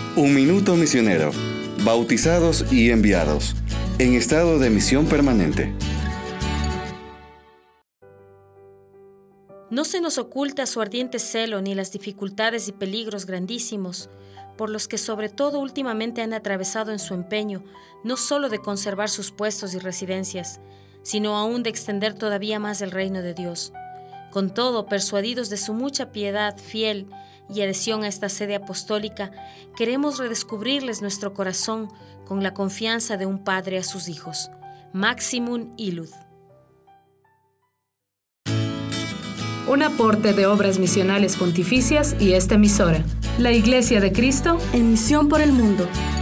Un minuto misionero. Bautizados y enviados. En estado de misión permanente. No se nos oculta su ardiente celo ni las dificultades y peligros grandísimos, por los que sobre todo últimamente han atravesado en su empeño, no solo de conservar sus puestos y residencias, sino aún de extender todavía más el reino de Dios. Con todo, persuadidos de su mucha piedad fiel y adhesión a esta sede apostólica, queremos redescubrirles nuestro corazón con la confianza de un padre a sus hijos. Maximum Illud. Un aporte de Obras Misionales Pontificias y esta emisora, la Iglesia de Cristo en misión por el mundo.